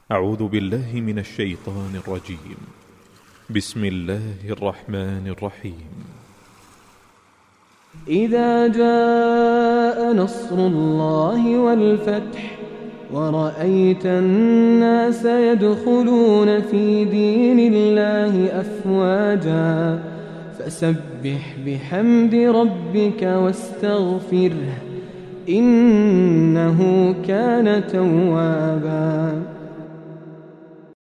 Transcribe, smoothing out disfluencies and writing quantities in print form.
أعوذ بالله من الشيطان الرجيم. بسم الله الرحمن الرحيم. إذا جاء نصر الله والفتح ورأيت الناس يدخلون في دين الله أفواجا فسبح بحمد ربك واستغفره إنه كان توابا.